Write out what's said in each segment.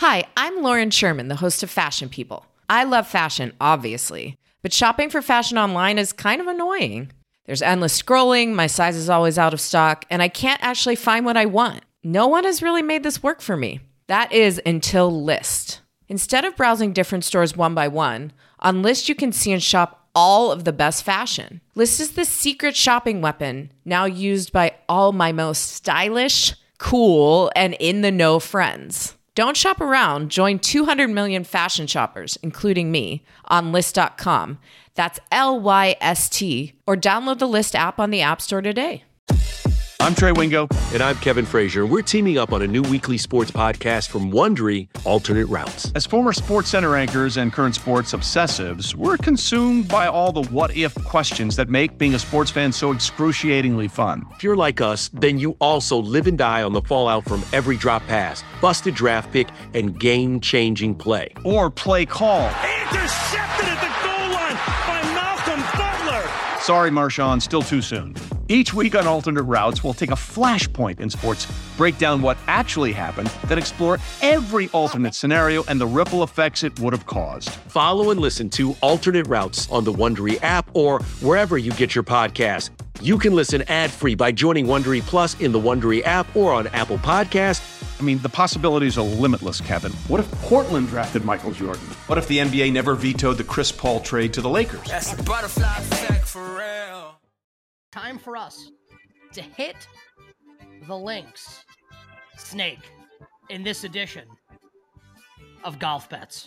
Hi, I'm Lauren Sherman, the host of Fashion People. I love fashion, obviously, but shopping for fashion online is kind of annoying. There's endless scrolling, my size is always out of stock, and I can't actually find what I want. No one has really made this work for me. That is until Lyst. Instead of browsing different stores one by one, on Lyst you can see and shop all of the best fashion. Lyst is the secret shopping weapon now used by all my most stylish, cool, and in-the-know friends. Don't shop around. Join 200 million fashion shoppers, including me, on Lyst.com. That's Lyst, or download the Lyst app on the App Store today. I'm Trey Wingo. And I'm Kevin Frazier. We're teaming up on a new weekly sports podcast from Wondery, Alternate Routes. As former SportsCenter anchors and current sports obsessives, we're consumed by all the what-if questions that make being a sports fan so excruciatingly fun. If you're like us, then you also live and die on the fallout from every drop pass, busted draft pick, and game-changing play. Or play call. Intercepted at the goal line by Malcolm Butler. Sorry, Marshawn, still too soon. Each week on Alternate Routes, we'll take a flashpoint in sports, break down what actually happened, then explore every alternate scenario and the ripple effects it would have caused. Follow and listen to Alternate Routes on the Wondery app or wherever you get your podcasts. You can listen ad-free by joining Wondery Plus in the Wondery app or on Apple Podcasts. I mean, the possibilities are limitless, Kevin. What if Portland drafted Michael Jordan? What if the NBA never vetoed the Chris Paul trade to the Lakers? That's a butterfly effect for real. Time for us to hit the links, Snake, in this edition of Golf Bets.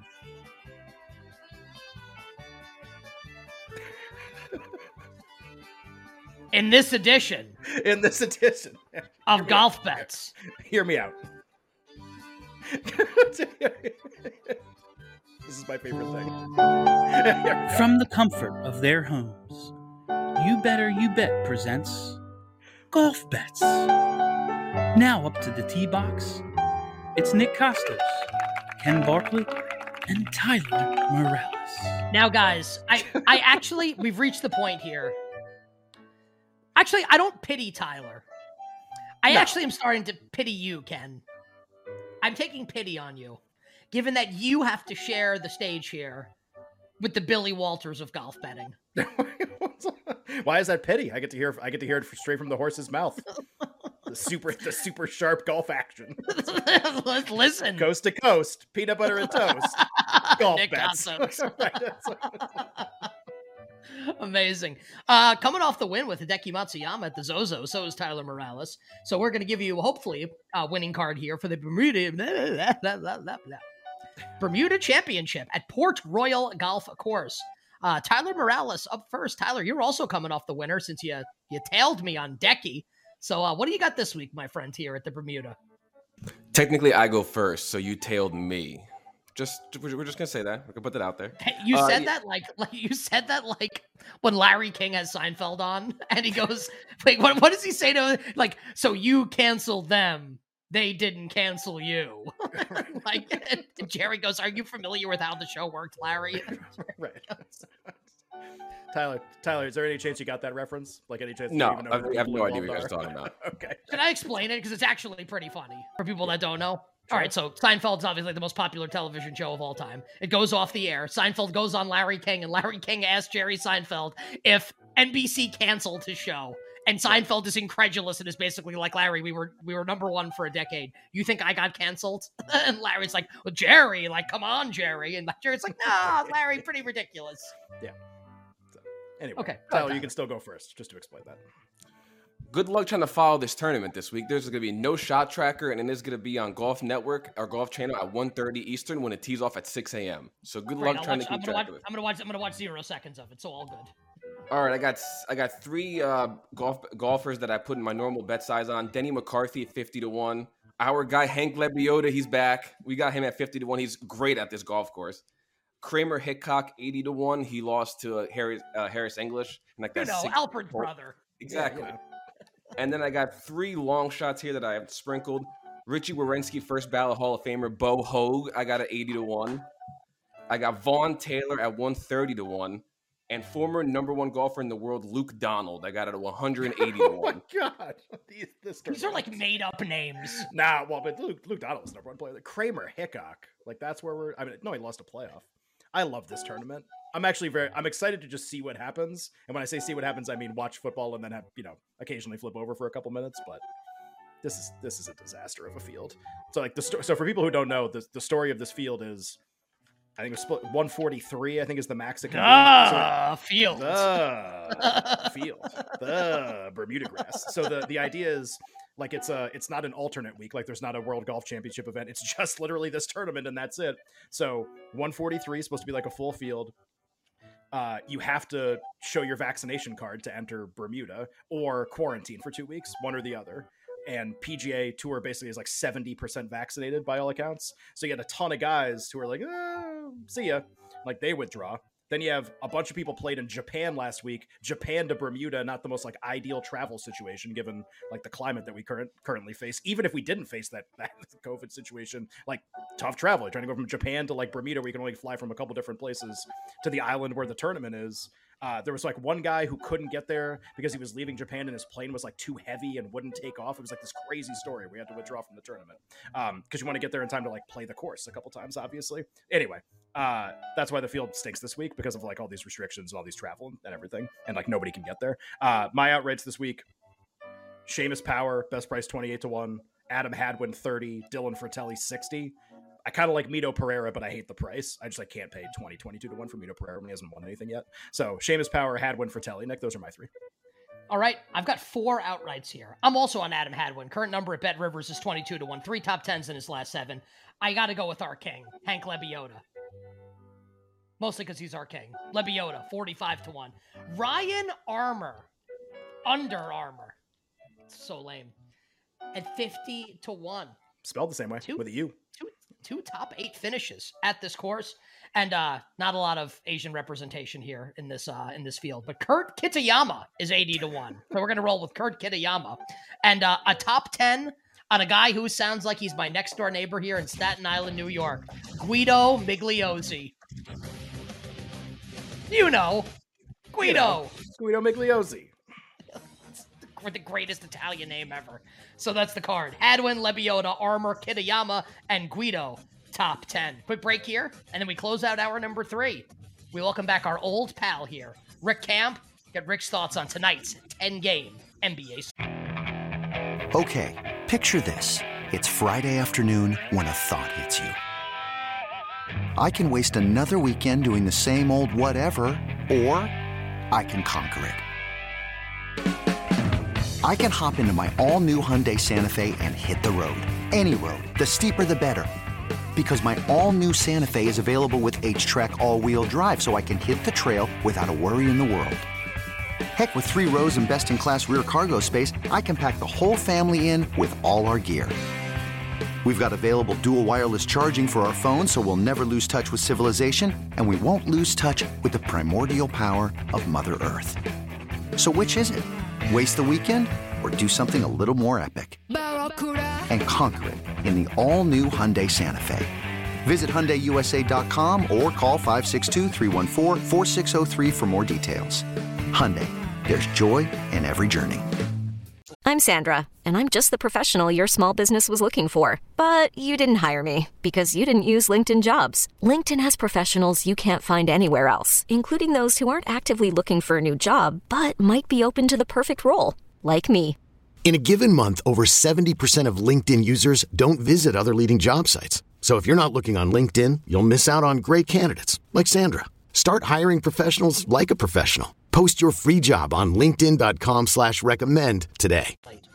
In this edition of Golf Bets. Hear me out. This is my favorite thing. From the comfort of their homes, You Better You Bet presents Golf Bets. Now up to the tee box, it's Nick Costos, Ken Barkley, and Tyler Morales. Now, guys, I actually, we've reached the point here. Actually, I don't pity Tyler. I actually am starting to pity you, Ken. I'm taking pity on you, given that you have to share the stage here with the Billy Walters of golf betting. Why is that pity? I get to hear it straight from the horse's mouth. The super sharp golf action. Listen, coast to coast, peanut butter and toast. Golf Nick bets. Amazing. Coming off the win with Hideki Matsuyama at the Zozo, so is Tyler Morales. So we're going to give you, hopefully, a winning card here for the Bermuda Championship at Port Royal Golf Course. Tyler Morales up first. Tyler, you're also coming off the winner since you tailed me on Decky. So what do you got this week, my friend, here at the Bermuda? Technically, I go first, so you tailed me. We're just gonna say that. We're gonna put that out there. You said that like you said that like when Larry King has Seinfeld on, and he goes, "Wait, what does he say to like? So you canceled them, they didn't cancel you." Like Jerry goes, "Are you familiar with how the show worked, Larry?" Right. Tyler, is there any chance you got that reference? Like any chance? No, you even know I have no idea what you guys are talking about. Okay. Can I explain it? Because it's actually pretty funny for people that don't know. All right, so Seinfeld's obviously the most popular television show of all time. It goes off the air. Seinfeld goes on Larry King, and Larry King asks Jerry Seinfeld if NBC canceled his show. And Seinfeld is incredulous and is basically like, Larry, we were number one for a decade. You think I got canceled? And Larry's like, well, Jerry, like, come on, Jerry. And Jerry's like, nah, Larry, pretty ridiculous. Yeah. So, anyway, okay, Tyler, you can still go first, just to explain that. Good luck trying to follow this tournament this week. There's going to be no shot tracker, and it is going to be on Golf Network, our Golf Channel, at 1:30 Eastern when it tees off at 6 a.m. So good luck trying to keep track of it. I'm gonna watch 0 seconds of it, so all good. All right, I got three golfers that I put in my normal bet size on. Denny McCarthy at 50-1. Our guy Hank Lebioda, he's back. We got him at 50-1. He's great at this golf course. Kramer Hickok 80-1. He lost to Harris English. Alfred's brother. Exactly. Yeah. And then I got three long shots here that I have sprinkled. Richie Werenski, first ballot Hall of Famer. Bo Hogue, I got at 80-1. I got Vaughn Taylor at 130-1. and former #1 golfer in the world, Luke Donald. I got it at 180 to 1. Oh my God. These are like made up names. Nah, well, but Luke Donald was #1 player. Kramer Hickok. Like, that's where he lost a playoff. I love this tournament. I'm excited to just see what happens. And when I say see what happens, I mean watch football and then have, occasionally flip over for a couple minutes. But this is a disaster of a field. So like so for people who don't know, the story of this field is, I think it was split 143, I think is the max it can be. Field. The Bermuda grass. So the idea is, like, it's not an alternate week. Like, there's not a World Golf Championship event. It's just literally this tournament, and that's it. So 143 is supposed to be like a full field. You have to show your vaccination card to enter Bermuda or quarantine for 2 weeks, one or the other. And PGA Tour basically is like 70% vaccinated by all accounts. So you had a ton of guys who are like, see ya. Like, they withdraw. Then you have a bunch of people played in Japan last week. Japan to Bermuda, not the most like ideal travel situation given like the climate that we currently face. Even if we didn't face that COVID situation, like, tough travel. You're trying to go from Japan to like Bermuda, where you can only fly from a couple different places to the island where the tournament is. There was like one guy who couldn't get there because he was leaving Japan and his plane was like too heavy and wouldn't take off. It was like this crazy story. We had to withdraw from the tournament because you want to get there in time to like play the course a couple times, obviously. Anyway, that's why the field stinks this week, because of like all these restrictions, all these travel and everything, and like nobody can get there. My outrights this week: Seamus Power, best price 28 to 1. Adam Hadwin 30. Dylan Fratelli 60. I kind of like Mito Pereira, but I hate the price. I just can't pay 22 to 1 for Mito Pereira when he hasn't won anything yet. So Seamus Power, Hadwin, Fratelli. Nick, those are my 3. All right, I've got 4 outrights here. I'm also on Adam Hadwin. Current number at Bet Rivers is 22 to 1. 3 top 10s in his last 7. I got to go with our king, Hank Lebioda. Mostly because he's our king. Lebioda, 45 to 1. Ryan Armour, Under Armour. It's so lame. At 50 to 1. Spelled the same way, with a U. Two top 8 finishes at this course, and not a lot of Asian representation here in this field. But Kurt Kitayama is 80 to 1, so we're gonna roll with Kurt Kitayama, and a top 10 on a guy who sounds like he's my next door neighbor here in Staten Island, New York, Guido Migliozzi. Guido Migliozzi. The greatest Italian name ever. So that's the card. Hadwin, Lebioda, Armour, Kitayama, and Guido, top 10. Quick break here, and then we close out hour number 3. We welcome back our old pal here, Rick Camp. Get Rick's thoughts on tonight's 10-game NBA. Okay, picture this. It's Friday afternoon when a thought hits you. I can waste another weekend doing the same old whatever, or I can conquer it. I can hop into my all-new Hyundai Santa Fe and hit the road. Any road. The steeper, the better. Because my all-new Santa Fe is available with H-Track all-wheel drive, so I can hit the trail without a worry in the world. Heck, with 3 rows and best-in-class rear cargo space, I can pack the whole family in with all our gear. We've got available dual wireless charging for our phones, so we'll never lose touch with civilization, and we won't lose touch with the primordial power of Mother Earth. So which is it? Waste the weekend or do something a little more epic? And conquer it in the all-new Hyundai Santa Fe. Visit HyundaiUSA.com or call 562-314-4603 for more details. Hyundai, there's joy in every journey. I'm Sandra, and I'm just the professional your small business was looking for. But you didn't hire me because you didn't use LinkedIn Jobs. LinkedIn has professionals you can't find anywhere else, including those who aren't actively looking for a new job, but might be open to the perfect role, like me. In a given month, over 70% of LinkedIn users don't visit other leading job sites. So if you're not looking on LinkedIn, you'll miss out on great candidates like Sandra. Start hiring professionals like a professional. Post your free job on linkedin.com/recommend today.